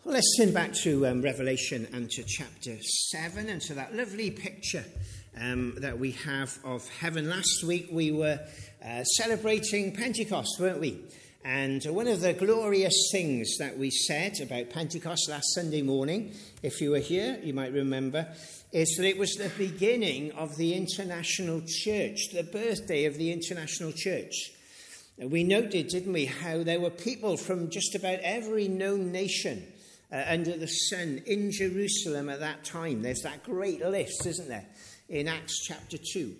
Well, let's turn back to Revelation and to chapter 7 and to that lovely picture that we have of heaven. Last week we were celebrating Pentecost, weren't we? And one of the glorious things that we said about Pentecost last Sunday morning, if you were here, you might remember, is that it was the beginning of the International Church, the birthday of the International Church. We noted, didn't we, how there were people from just about every known nation under the sun in Jerusalem at that time. There's that great list, isn't there, in Acts chapter 2.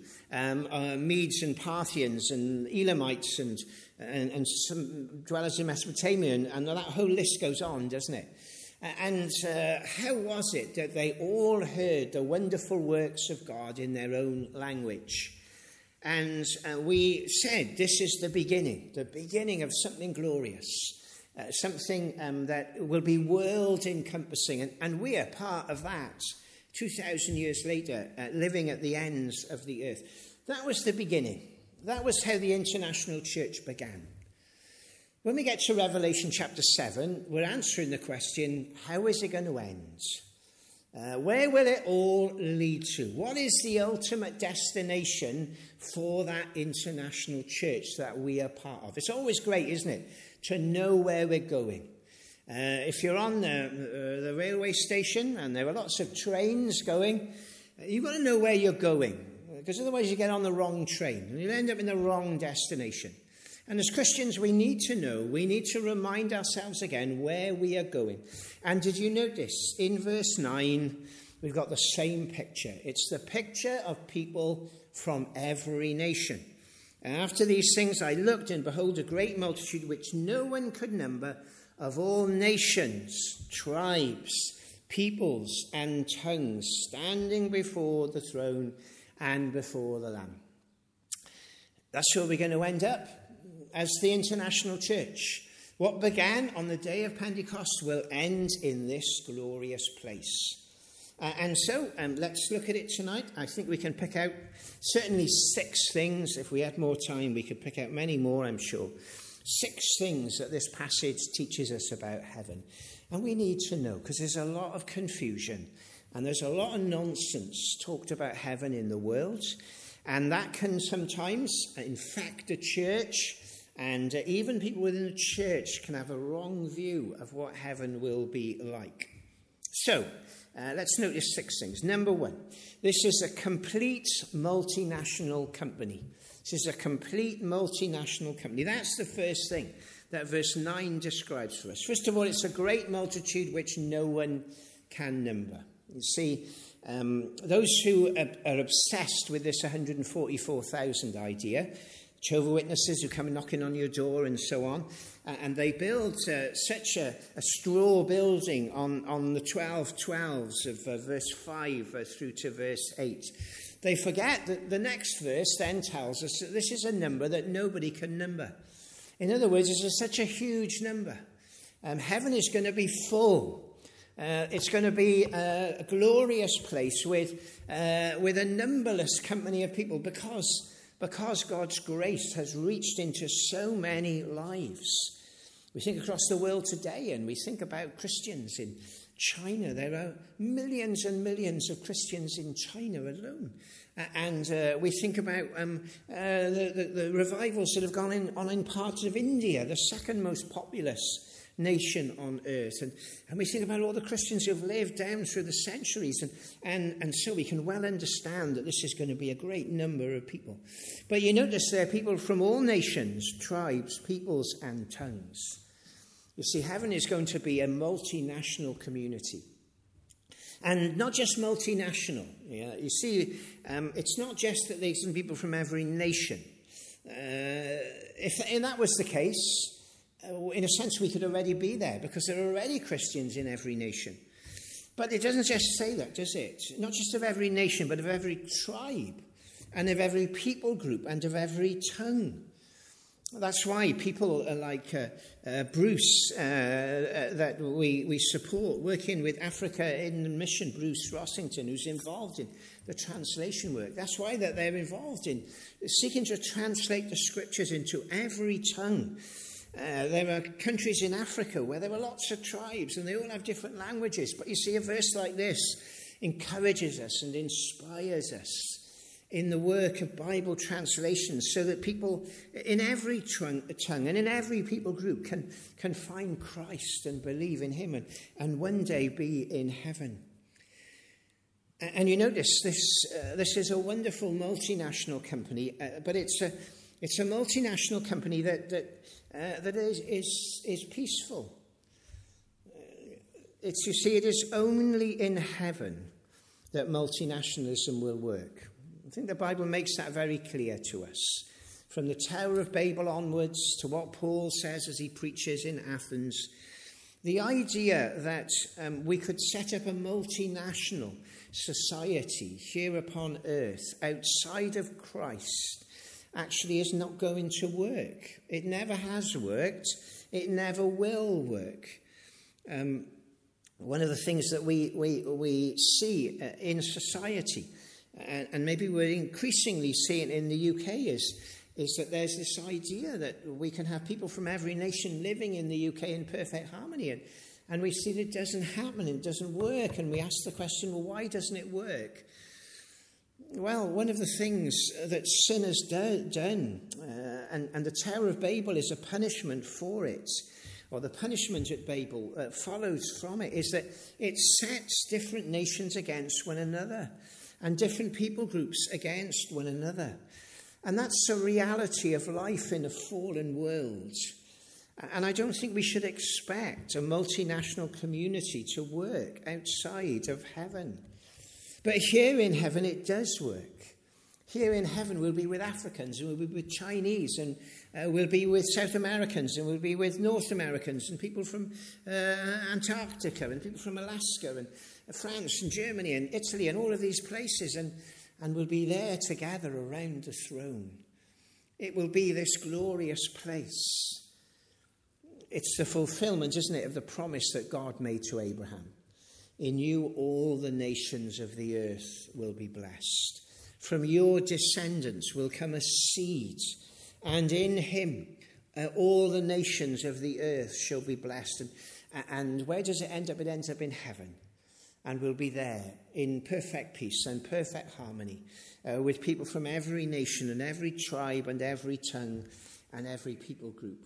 Medes and Parthians and Elamites and some dwellers in Mesopotamia, and that whole list goes on, doesn't it? And how was it that they all heard the wonderful works of God in their own language? And we said this is the beginning of something glorious. Something that will be world-encompassing, and we are part of that 2,000 years later, living at the ends of the earth. That was the beginning. That was how the International Church began. When we get to Revelation chapter 7, we're answering the question, how is it going to end? Where will it all lead to? What is the ultimate destination for that international church that we are part of? It's always great, isn't it, to know where we're going. If you're on the railway station and there are lots of trains going, you've got to know where you're going, because otherwise you get on the wrong train and you'll end up in the wrong destination. And as Christians, we need to know, we need to remind ourselves again where we are going. And did you notice in verse 9, we've got the same picture. It's the picture of people from every nation. And after these things I looked, and behold, a great multitude which no one could number, of all nations, tribes, peoples, and tongues, standing before the throne and before the Lamb. That's where we're going to end up as the International Church. What began on the day of Pentecost will end in this glorious place. And so let's look at it tonight. I think we can pick out certainly 6 things. If we had more time, we could pick out many more, I'm sure. 6 things that this passage teaches us about heaven. And we need to know, because there's a lot of confusion and there's a lot of nonsense talked about heaven in the world. And that can sometimes infect the church. And even people within the church can have a wrong view of what heaven will be like. So, let's notice 6 things. Number 1, this is a complete multinational company. This is a complete multinational company. That's the first thing that verse 9 describes for us. First of all, it's a great multitude which no one can number. You see, those who are obsessed with this 144,000 idea, Jehovah's Witnesses who come knocking on your door and so on, and they build such a straw building on the 12:12s of verse 5 through to verse 8. They forget that the next verse then tells us that this is a number that nobody can number. In other words, it's such a huge number. Heaven is going to be full. It's going to be a glorious place with a numberless company of people because God's grace has reached into so many lives. We think across the world today, and we think about Christians in China. There are millions and millions of Christians in China alone. And we think about the revivals that have gone on in parts of India, the second most populous nation on earth. And we think about all the Christians who have lived down through the centuries. And so we can well understand that this is going to be a great number of people. But you notice there are people from all nations, tribes, peoples, and tongues. You see, heaven is going to be a multinational community. And not just multinational. Yeah? You see, it's not just that there's some people from every nation. If that was the case, in a sense, we could already be there because there are already Christians in every nation. But it doesn't just say that, does it? Not just of every nation, but of every tribe and of every people group and of every tongue. That's why people like Bruce that we support, working with Africa in the mission, Bruce Rossington, who's involved in the translation work. That's why that they're involved in seeking to translate the scriptures into every tongue. There are countries in Africa where there are lots of tribes and they all have different languages. But you see, a verse like this encourages us and inspires us in the work of Bible translations so that people in every tongue and in every people group can find Christ and believe in him and one day be in heaven. And you notice this is a wonderful multinational company, but it's a multinational company that is peaceful. It is only in heaven that multinationalism will work. I think the Bible makes that very clear to us. From the Tower of Babel onwards to what Paul says as he preaches in Athens, the idea that we could set up a multinational society here upon earth outside of Christ actually is not going to work. It never has worked. It never will work. One of the things that we see in society, and maybe we're increasingly seeing in the UK, is that there's this idea that we can have people from every nation living in the UK in perfect harmony. And we see that it doesn't happen, it doesn't work. And we ask the question, well, why doesn't it work? Well, one of the things that sin has done, and the Tower of Babel is a punishment for it, or the punishment at Babel follows from it, is that it sets different nations against one another and different people groups against one another. And that's a reality of life in a fallen world. And I don't think we should expect a multinational community to work outside of heaven. But here in heaven it does work. Here in heaven we'll be with Africans, and we'll be with Chinese, and we'll be with South Americans, and we'll be with North Americans, and people from Antarctica, and people from Alaska, and France, and Germany, and Italy, and all of these places, and we'll be there together around the throne. It will be this glorious place. It's the fulfillment, isn't it, of the promise that God made to Abraham. In you all the nations of the earth will be blessed. From your descendants will come a seed, and in him all the nations of the earth shall be blessed. And where does it end up? It ends up in heaven. And we'll be there in perfect peace and perfect harmony with people from every nation and every tribe and every tongue and every people group.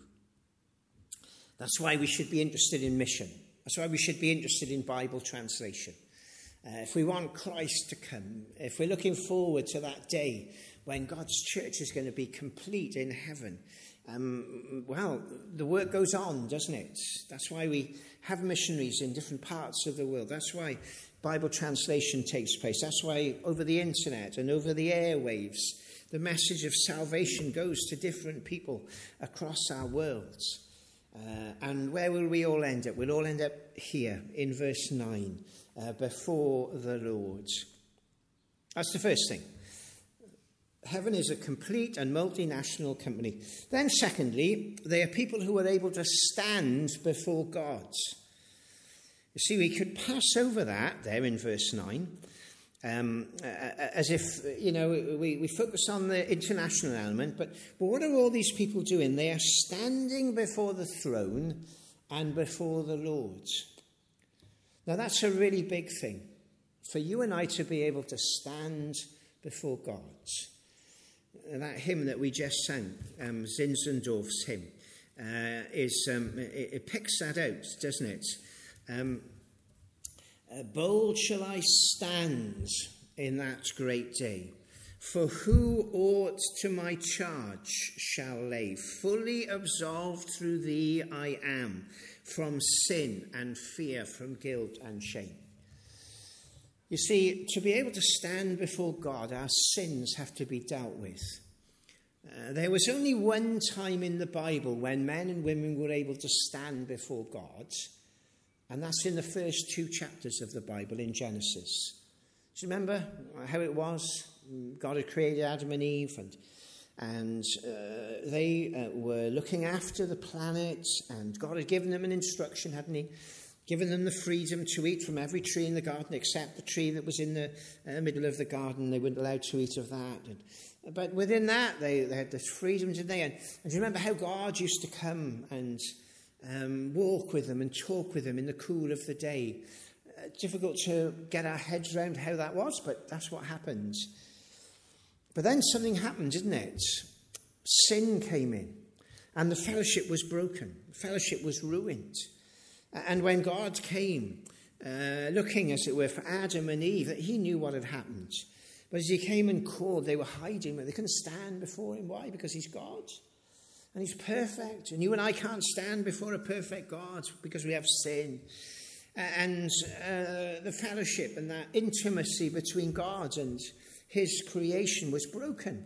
That's why we should be interested in mission. That's why we should be interested in Bible translation. If we want Christ to come, if we're looking forward to that day when God's church is going to be complete in heaven, well, the work goes on, doesn't it? That's why we have missionaries in different parts of the world. That's why Bible translation takes place. That's why over the internet and over the airwaves, the message of salvation goes to different people across our worlds. And where will we all end up? We'll all end up here in verse 9, before the Lord. That's the first thing. Heaven is a complete and multinational company. Then secondly, they are people who are able to stand before God. You see, we could pass over that there in verse 9, as if, we focus on the international element, but what are all these people doing? They are standing before the throne and before the Lord. Now, that's a really big thing, for you and I to be able to stand before God. That hymn that we just sang, Zinzendorf's hymn, it picks that out, doesn't it? Bold shall I stand in that great day, for who aught to my charge shall lay? Fully absolved through thee I am, from sin and fear, from guilt and shame. You see, to be able to stand before God, our sins have to be dealt with. There was only one time in the Bible when men and women were able to stand before God, and that's in the first 2 chapters of the Bible in Genesis. Do you remember how it was? God had created Adam and Eve, and they were looking after the planet, and God had given them an instruction, hadn't he? Given them the freedom to eat from every tree in the garden except the tree that was in the middle of the garden. They weren't allowed to eat of that. But within that, they had this freedom, didn't they? And do you remember how God used to come and walk with them and talk with them in the cool of the day? Difficult to get our heads around how that was, but that's what happens. But then something happened, didn't it? Sin came in, and the fellowship was broken. Fellowship was ruined. And when God came, looking, as it were, for Adam and Eve, that he knew what had happened. But as he came and called, they were hiding, but they couldn't stand before him. Why? Because he's God. And he's perfect. And you and I can't stand before a perfect God because we have sin. And the fellowship and that intimacy between God and his creation was broken.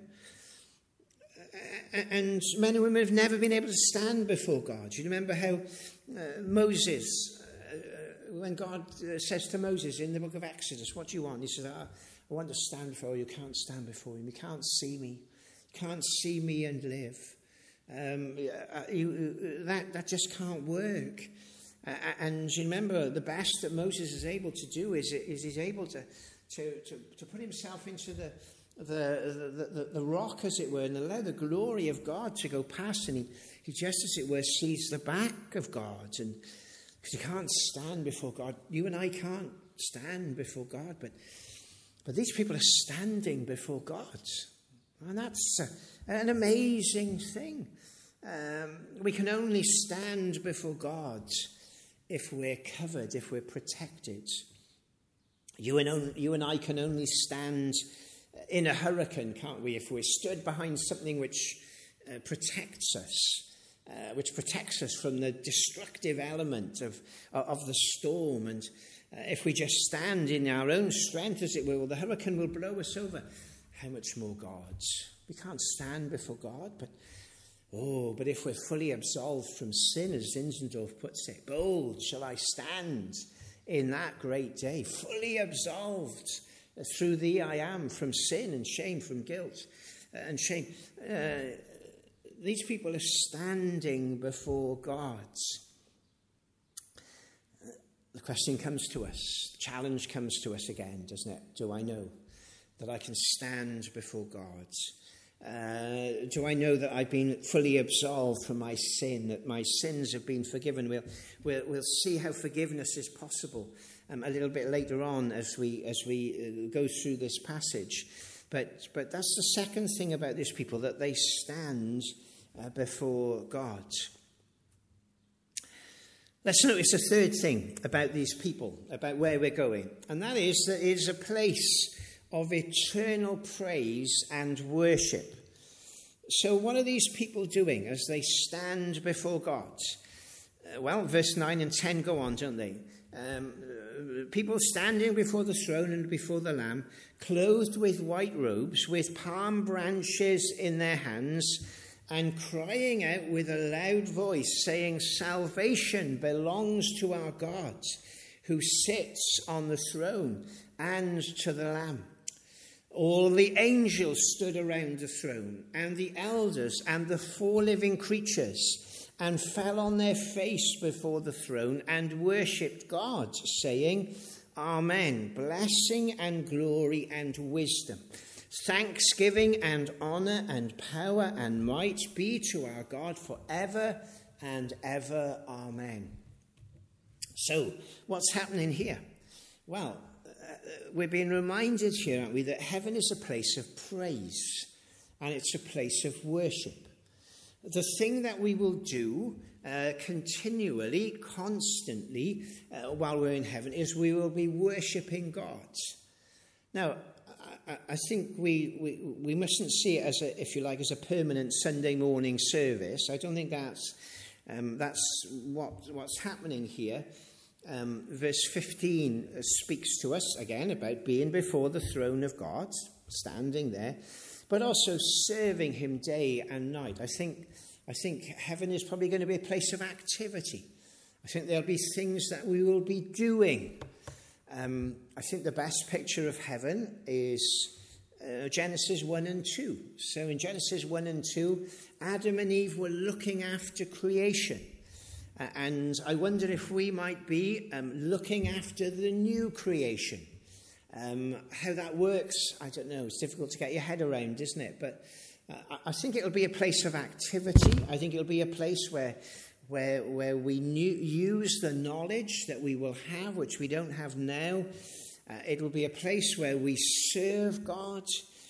And men and women have never been able to stand before God. You remember how Moses, when God says to Moses in the book of Exodus, what do you want? He says, I want to stand before you. You can't stand before him. You can't see me. You can't see me and live. That just can't work. And you remember, the best that Moses is able to do is he's able to put himself into the rock, as it were, and allow the glory of God to go past, and he just, as it were, sees the back of God, and because he can't stand before God. You and I can't stand before God, but these people are standing before God, and that's an amazing thing. We can only stand before God if we're covered, if we're protected. You and I can only stand in a hurricane, can't we, if we're stood behind something which protects us from the destructive element of the storm. And if we just stand in our own strength, as it were, well, the hurricane will blow us over. How much more God's? We can't stand before God, but if we're fully absolved from sin, as Zinzendorf puts it, bold shall I stand in that great day, fully absolved through thee I am from sin and shame, from guilt and shame. These people are standing before God. The question comes to us, the challenge comes to us again, doesn't it? Do I know that I can stand before God? Do I know that I've been fully absolved from my sin, that my sins have been forgiven? We'll see how forgiveness is possible a little bit later on as we go through this passage. But that's the second thing about these people, that they stand before God. Let's notice a third thing about these people, about where we're going, and that is that it is a place of eternal praise and worship. So what are these people doing as they stand before God? Well, verse 9 and 10 go on, don't they? People standing before the throne and before the Lamb, clothed with white robes, with palm branches in their hands, and crying out with a loud voice, saying, "Salvation belongs to our God, who sits on the throne, and to the Lamb." All the angels stood around the throne, and the elders and the 4 living creatures, and fell on their face before the throne and worshipped God, saying, "Amen, blessing and glory and wisdom, thanksgiving and honour and power and might be to our God forever and ever. Amen." So, what's happening here? Well, we're being reminded here, aren't we, that heaven is a place of praise and it's a place of worship. The thing that we will do continually, constantly, while we're in heaven, is we will be worshipping God. Now, I think we mustn't see it as as a permanent Sunday morning service. I don't think that's what's happening here. Verse 15 speaks to us again about being before the throne of God, standing there, but also serving him day and night. I think heaven is probably going to be a place of activity. I think there'll be things that we will be doing. I think the best picture of heaven is Genesis 1 and 2. So in Genesis 1 and 2, Adam and Eve were looking after creation. And I wonder if we might be looking after the new creation. How that works, I don't know. It's difficult to get your head around, isn't it? But I think it'll be a place of activity. I think it'll be a place where we use the knowledge that we will have, which we don't have now. It'll be a place where we serve God.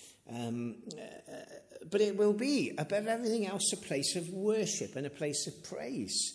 But it will be, above everything else, a place of worship and a place of praise.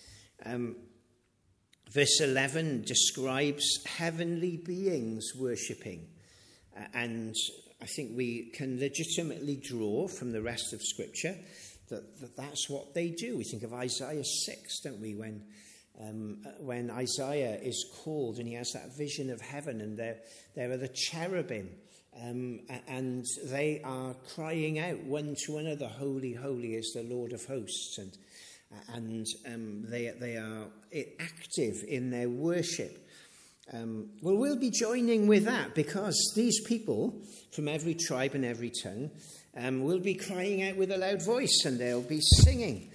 Verse 11 describes heavenly beings worshipping. And I think we can legitimately draw from the rest of Scripture that that's what they do. We think of Isaiah 6, don't we, when Isaiah is called and he has that vision of heaven, and there are the cherubim, and they are crying out one to another, "Holy, holy is the Lord of hosts," and they are active in their worship. Well, we'll be joining with that, because these people from every tribe and every tongue will be crying out with a loud voice, and they'll be singing.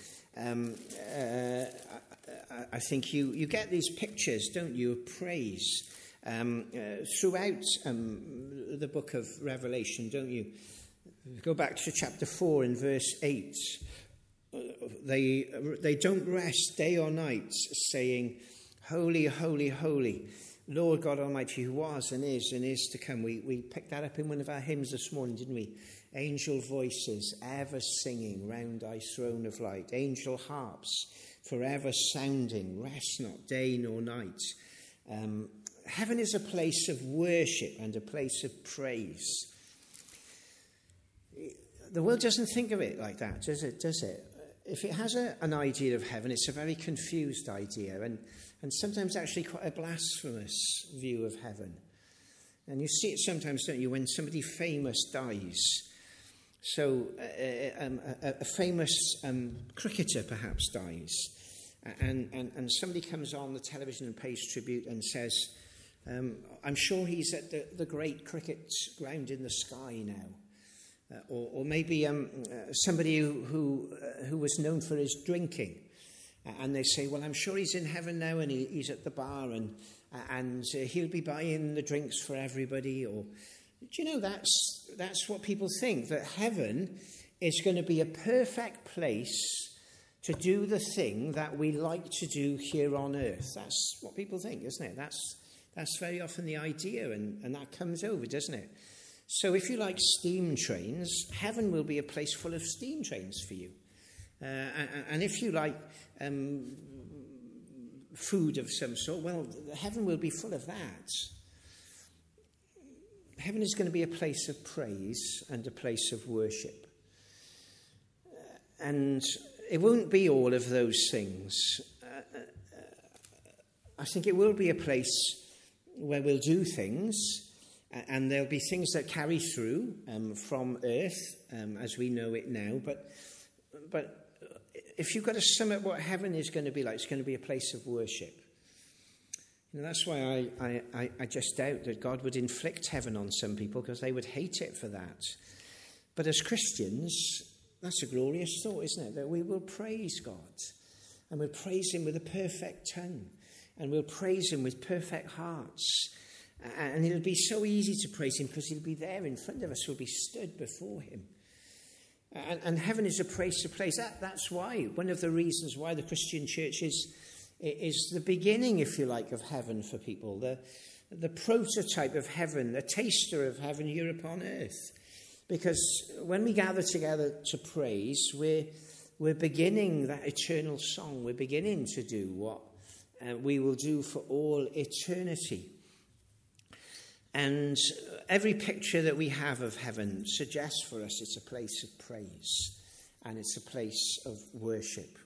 I think you get these pictures, don't you, of praise throughout the book of Revelation, don't you? Go back to chapter 4 and verse 8. They don't rest day or night, saying, "Holy, holy, holy, Lord God Almighty, who was and is to come." We picked that up in one of our hymns this morning, didn't we? Angel voices ever singing round thy throne of light. Angel harps forever sounding, rest not day nor night. Heaven is a place of worship and a place of praise. The world doesn't think of it like that, does it? If it has an idea of heaven, it's a very confused idea, and sometimes actually quite a blasphemous view of heaven. And you see it sometimes, don't you, when somebody famous dies. So a famous cricketer perhaps dies, and somebody comes on the television and pays tribute and says, "I'm sure he's at the great cricket ground in the sky now." Or maybe somebody who was known for his drinking, and they say, "Well, I'm sure he's in heaven now, and he's at the bar, and he'll be buying the drinks for everybody." Or, do you know, that's what people think, that heaven is going to be a perfect place to do the thing that we like to do here on earth. That's what people think, isn't it? That's very often the idea, and that comes over, doesn't it? So if you like steam trains, heaven will be a place full of steam trains for you. And if you like food of some sort, well, heaven will be full of that. Heaven is going to be a place of praise and a place of worship. And it won't be all of those things. I think it will be a place where we'll do things, and there'll be things that carry through from earth as we know it now. But if you've got to sum up what heaven is going to be like, it's going to be a place of worship. You know, that's why I just doubt that God would inflict heaven on some people, because they would hate it for that. But as Christians, that's a glorious thought, isn't it? That we will praise God, and we'll praise him with a perfect tongue, and we'll praise him with perfect hearts. And it'll be so easy to praise him because he'll be there in front of us. We'll be stood before him. And heaven is a place to praise. That's why, one of the reasons why the Christian church is the beginning, if you like, of heaven for people. The prototype of heaven, the taster of heaven here upon earth. Because when we gather together to praise, we're beginning that eternal song. We're beginning to do what we will do for all eternity. And every picture that we have of heaven suggests for us it's a place of praise and it's a place of worship.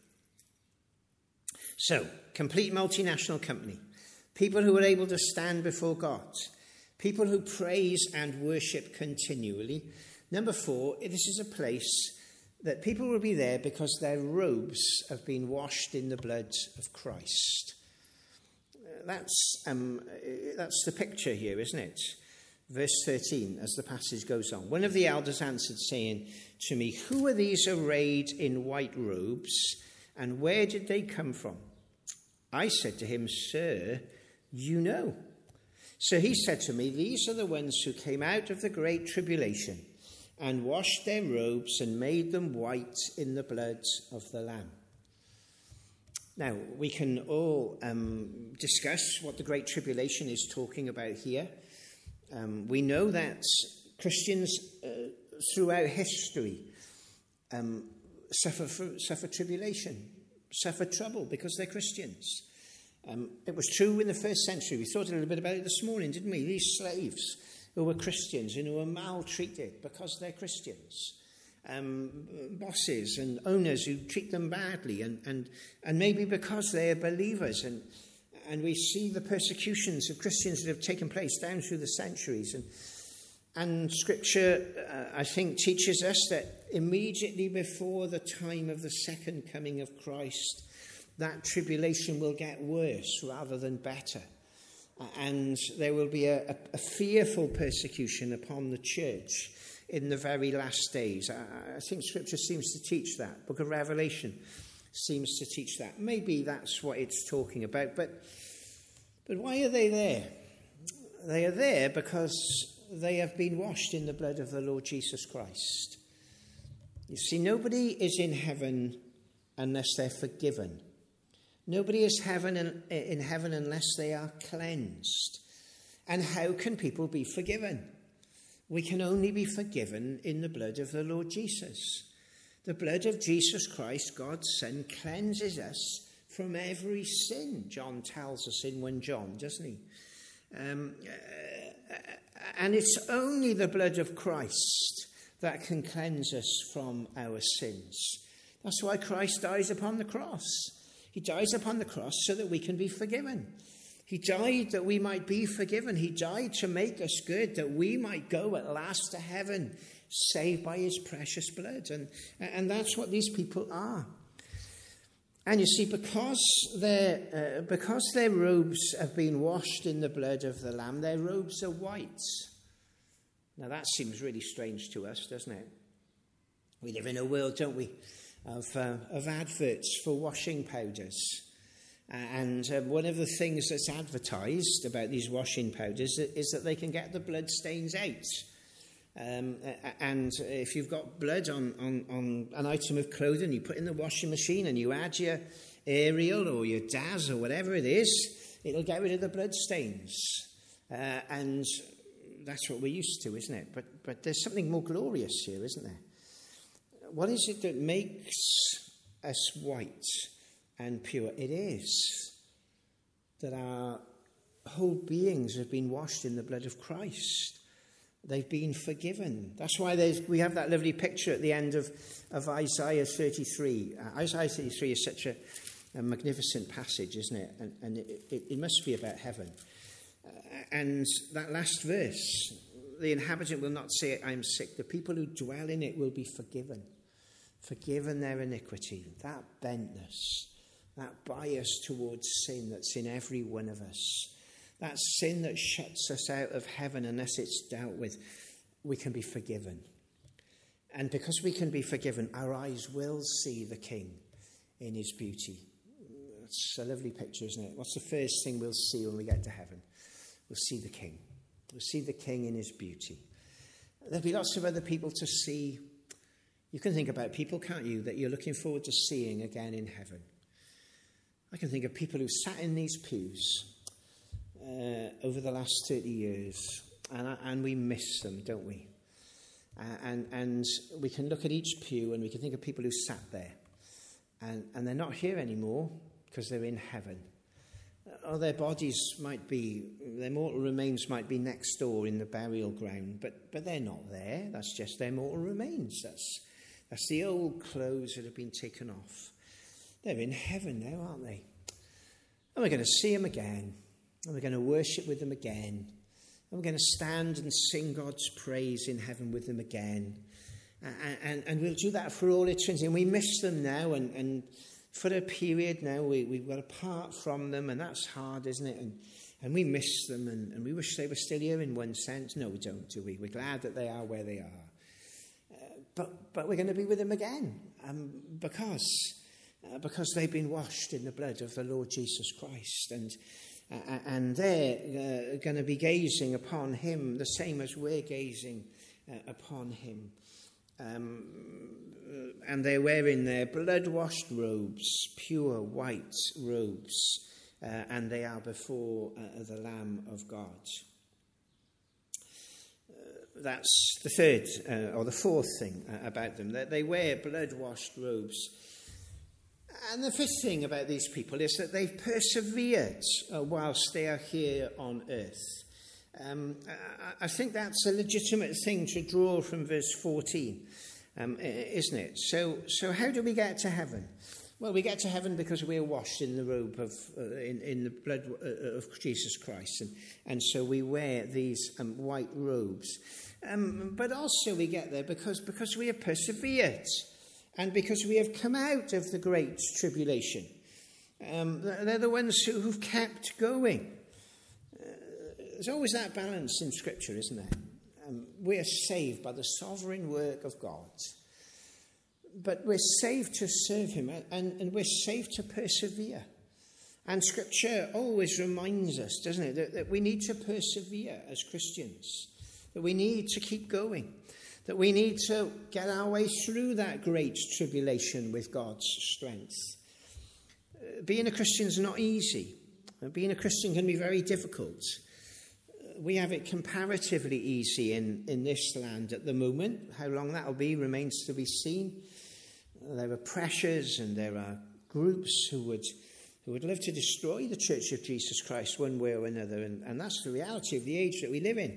So, complete multinational company. People who are able to stand before God. People who praise and worship continually. Number 4, this is a place that people will be there because their robes have been washed in the blood of Christ. That's the picture here, isn't it? Verse 13, as the passage goes on. One of the elders answered, saying to me, "Who are these arrayed in white robes, and where did they come from?" I said to him, "Sir, you know." So he said to me, these are the ones who came out of the great tribulation and washed their robes and made them white in the blood of the Lamb. Now, we can all discuss what the Great Tribulation is talking about here. We know that Christians throughout history suffer tribulation, suffer trouble because they're Christians. It was true in the first century. We thought a little bit about it this morning, didn't we? These slaves who were Christians and who were maltreated because they're Christians. Bosses and owners who treat them badly and maybe because they are believers, and we see the persecutions of Christians that have taken place down through the centuries, and Scripture I think teaches us that immediately before the time of the second coming of Christ, that tribulation will get worse rather than better, and there will be a fearful persecution upon the church in the very last days. I think Scripture seems to teach that. Book of Revelation seems to teach that. Maybe that's what it's talking about. But why are they there? They are there because they have been washed in the blood of the Lord Jesus Christ. You see, nobody is in heaven unless they're forgiven. Nobody is in heaven unless they are cleansed. And how can people be forgiven? We can only be forgiven in the blood of the Lord Jesus. The blood of Jesus Christ, God's Son, cleanses us from every sin, John tells us in 1 John, doesn't he? And it's only the blood of Christ that can cleanse us from our sins. That's why Christ dies upon the cross. He dies upon the cross so that we can be forgiven. He died that we might be forgiven. He died to make us good, that we might go at last to heaven, saved by his precious blood. And that's what these people are. And you see, because their robes have been washed in the blood of the Lamb, their robes are white. Now that seems really strange to us, doesn't it? We live in a world, don't we, of adverts for washing powders. And one of the things that's advertised about these washing powders is that they can get the blood stains out. And if you've got blood on an item of clothing, you put in the washing machine and you add your Ariel or your Daz or whatever it is, it'll get rid of the blood stains. And that's what we're used to, isn't it? But there's something more glorious here, isn't there? What is it that makes us white and pure? It is that our whole beings have been washed in the blood of Christ. They've been forgiven. That's why we have that lovely picture at the end of Isaiah 33. Isaiah 33 is such a magnificent passage, isn't it? And it must be about heaven. And that last verse, the inhabitant will not say, I am sick. The people who dwell in it will be forgiven. Forgiven their iniquity. That bentness, that bias towards sin that's in every one of us. That sin that shuts us out of heaven unless it's dealt with, we can be forgiven. And because we can be forgiven, our eyes will see the King in his beauty. It's a lovely picture, isn't it? What's the first thing we'll see when we get to heaven? We'll see the King. We'll see the King in his beauty. There'll be lots of other people to see. You can think about people, can't you, that you're looking forward to seeing again in heaven. I can think of people who sat in these pews over the last 30 years, and we miss them, don't we? And we can look at each pew and we can think of people who sat there, and they're not here anymore because they're in heaven. Or their bodies might be, their mortal remains might be next door in the burial ground, but they're not there. That's just their mortal remains. That's the old clothes that have been taken off. They're in heaven now, aren't they? And we're going to see them again. And we're going to worship with them again. And we're going to stand and sing God's praise in heaven with them again. And we'll do that for all eternity. And we miss them now. And for a period now, we've got apart from them. And that's hard, isn't it? And we miss them. And we wish they were still here in one sense. No, we don't, do we? We're glad that they are where they are. But we're going to be with them again. Because they've been washed in the blood of the Lord Jesus Christ. And they're going to be gazing upon him the same as we're gazing upon him. And they're wearing their blood-washed robes, pure white robes, and they are before the Lamb of God. That's the third or the fourth thing about them, that they wear blood-washed robes. And the fifth thing about these people is that they've persevered whilst they are here on earth. I think that's a legitimate thing to draw from verse 14, isn't it? So how do we get to heaven? Well, we get to heaven because we're washed in the robe of in the blood of Jesus Christ, and so we wear these white robes. But also we get there because we have persevered, and because we have come out of the great tribulation. They're the ones who've kept going. There's always that balance in Scripture, isn't there? We are saved by the sovereign work of God. But we're saved to serve him, and we're saved to persevere. And Scripture always reminds us, doesn't it, that we need to persevere as Christians, that we need to keep going, that we need to get our way through that great tribulation with God's strength. Being a Christian is not easy. Being a Christian can be very difficult. We have it comparatively easy in this land at the moment. How long that will be remains to be seen. There are pressures and there are groups who would love to destroy the Church of Jesus Christ one way or another, and that's the reality of the age that we live in.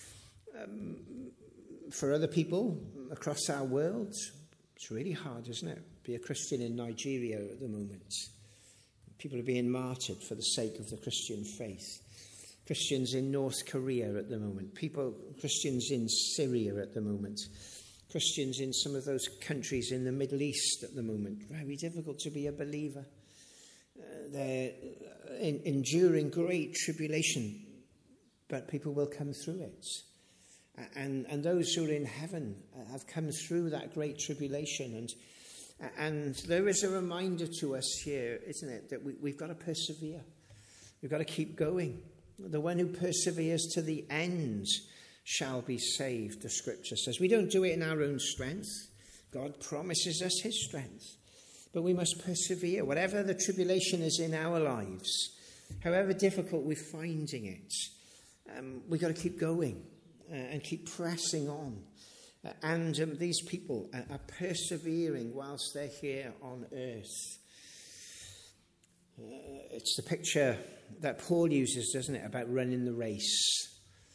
For other people across our world, it's really hard, isn't it? Be a Christian in Nigeria at the moment. People are being martyred for the sake of the Christian faith. Christians in North Korea at the moment. Christians in Syria at the moment. Christians in some of those countries in the Middle East at the moment. Very difficult to be a believer. They're enduring great tribulation, but people will come through it. And those who are in heaven have come through that great tribulation. And there is a reminder to us here, isn't it, that we've got to persevere. We've got to keep going. The one who perseveres to the end shall be saved, the Scripture says. We don't do it in our own strength. God promises us his strength. But we must persevere. Whatever the tribulation is in our lives, however difficult we're finding it, we've got to keep going and keep pressing on. And these people are persevering whilst they're here on earth. It's the picture that Paul uses, doesn't it, about running the race.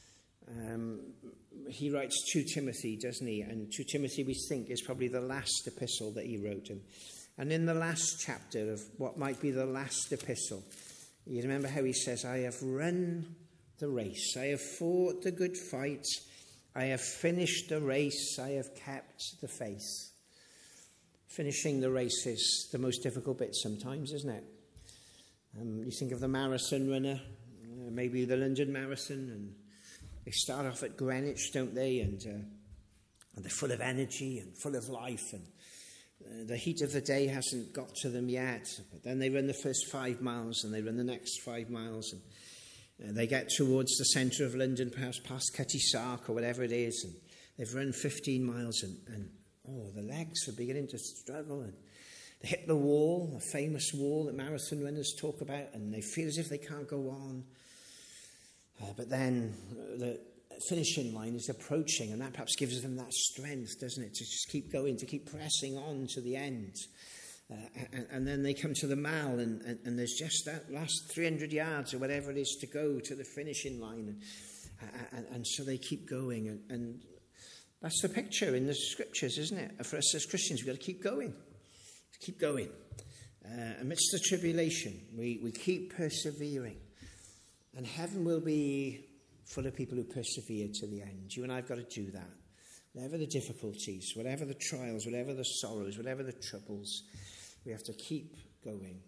He writes 2 Timothy, doesn't he? And 2 Timothy, we think, is probably the last epistle that he wrote. And in the last chapter of what might be the last epistle, you remember how he says, I have run the race. I have fought the good fight. I have finished the race. I have kept the faith. Finishing the race is the most difficult bit sometimes, isn't it? You think of the marathon runner, maybe the London Marathon, and they start off at Greenwich, don't they? And they're full of energy and full of life, and the heat of the day hasn't got to them yet. But then they run the first 5 miles, and they run the next 5 miles, and they get towards the centre of London, perhaps past Cutty Sark or whatever it is, and they've run 15 miles, and the legs are beginning to struggle, and they hit the wall, a famous wall that marathon runners talk about, and they feel as if they can't go on. But then the finishing line is approaching, and that perhaps gives them that strength, doesn't it, to just keep going, to keep pressing on to the end. And then they come to the mile, and there's just that last 300 yards or whatever it is to go to the finishing line. And so they keep going. And that's the picture in the Scriptures, isn't it? For us as Christians, we've got to keep going. Keep going. Amidst the tribulation, we keep persevering. And heaven will be full of people who persevere to the end. You and I have got to do that. Whatever the difficulties, whatever the trials, whatever the sorrows, whatever the troubles, we have to keep going.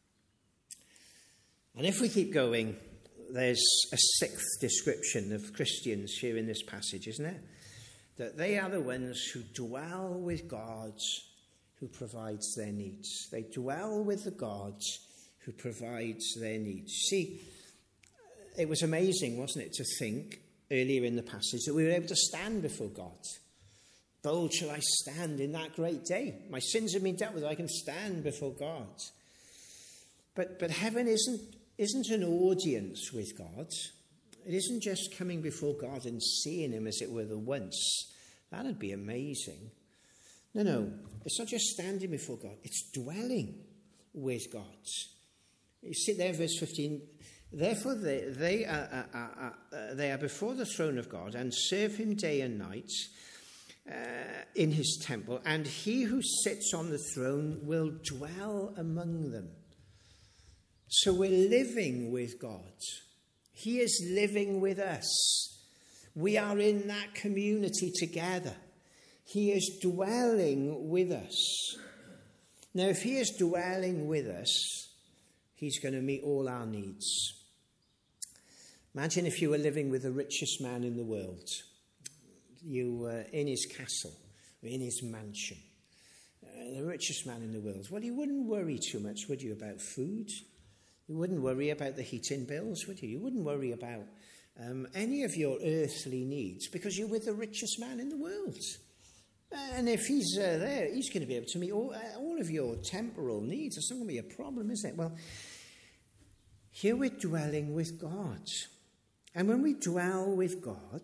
And if we keep going, there's a sixth description of Christians here in this passage, isn't it? That they are the ones who dwell with God who provides their needs. They dwell with the God who provides their needs. See, It was amazing, wasn't it, to think earlier in the passage that we were able to stand before God. Bold shall I stand in that great day. My sins have been dealt with. I can stand before God. But heaven isn't an audience with God. It isn't just coming before God and seeing him as it were the once. That'd be amazing. No, it's not just standing before God. It's dwelling with God. You see there, verse 15. Therefore they are before the throne of God and serve him day and night in his temple. And he who sits on the throne will dwell among them. So we're living with God. He is living with us. We are in that community together. He is dwelling with us. Now, if he is dwelling with us, he's going to meet all our needs. Imagine if you were living with the richest man in the world. You were in his castle, or in his mansion. The richest man in the world. Well, you wouldn't worry too much, would you, about food? You wouldn't worry about the heating bills, would you? You wouldn't worry about any of your earthly needs because you're with the richest man in the world. And if he's there, he's going to be able to meet all of your temporal needs. It's not going to be a problem, is it? Well, here we're dwelling with God. And when we dwell with God,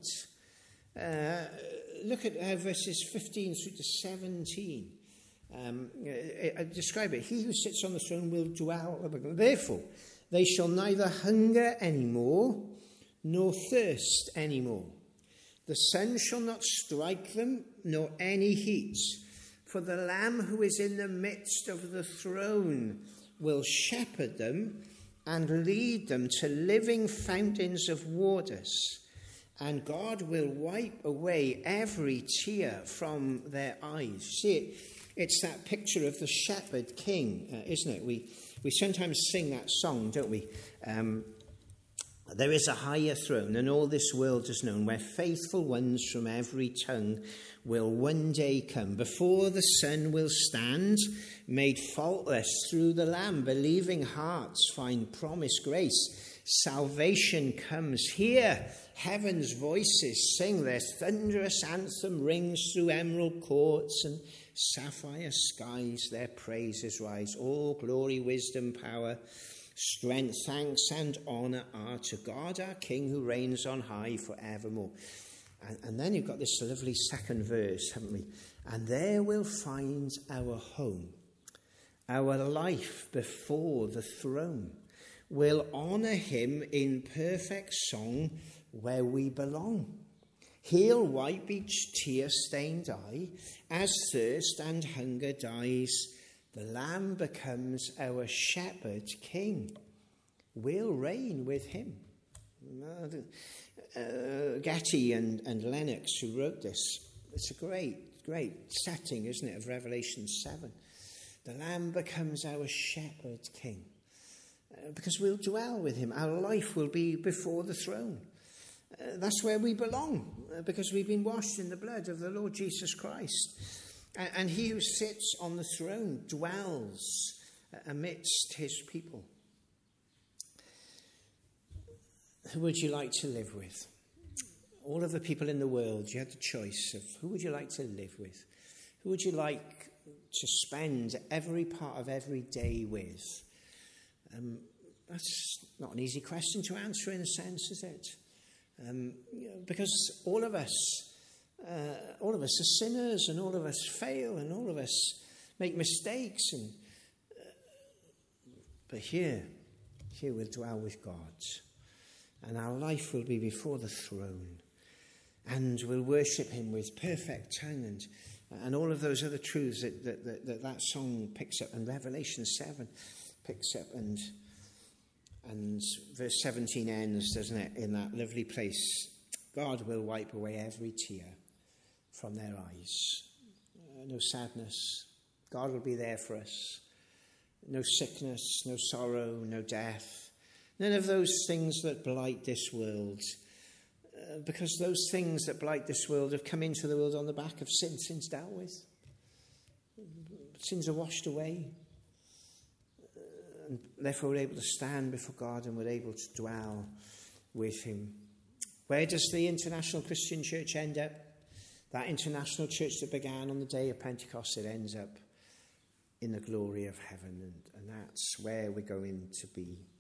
look at verses 15 through to 17. I describe it. He who sits on the throne will dwell. Therefore, they shall neither hunger anymore, nor thirst anymore. The sun shall not strike them, nor any heat. For the Lamb who is in the midst of the throne will shepherd them and lead them to living fountains of waters. And God will wipe away every tear from their eyes. See, it's that picture of the shepherd king, isn't it? We sometimes sing that song, don't we? There is a higher throne, and all this world is known, where faithful ones from every tongue will one day come. Before the sun will stand, made faultless through the Lamb. Believing hearts find promised grace. Salvation comes. Hear heaven's voices sing. Their thunderous anthem rings through emerald courts and sapphire skies. Their praises rise. All glory, wisdom, power, strength, thanks and honour are to God our King who reigns on high forevermore. And then you've got this lovely second verse, haven't we? And there we'll find our home, our life before the throne. We'll honour him in perfect song where we belong. He'll wipe each tear-stained eye as thirst and hunger dies. The Lamb becomes our shepherd king. We'll reign with him. Getty and Lennox, who wrote this, it's a great setting, isn't it, of Revelation 7. The Lamb becomes our shepherd king. Because we'll dwell with him. Our life will be before the throne. That's where we belong, because we've been washed in the blood of the Lord Jesus Christ. And he who sits on the throne dwells amidst his people. Who would you like to live with? All of the people in the world, you had the choice of who would you like to live with? Who would you like to spend every part of every day with? That's not an easy question to answer in a sense, is it? Because all of us are sinners, and all of us fail, and all of us make mistakes. But here we'll dwell with God, and our life will be before the throne, and we'll worship him with perfect tongue, and all of those other truths that song picks up, and Revelation 7 picks up, and verse 17 ends, doesn't it, in that lovely place. God will wipe away every tear from their eyes. No sadness. God will be there for us. No sickness, no sorrow, no death. None of those things that blight this world. Because those things that blight this world have come into the world on the back of sin. Sin's dealt with. Sins are washed away. And therefore we're able to stand before God, and we're able to dwell with him. Where does the International Christian Church end up? That international church that began on the day of Pentecost, it ends up in the glory of heaven, and that's where we're going to be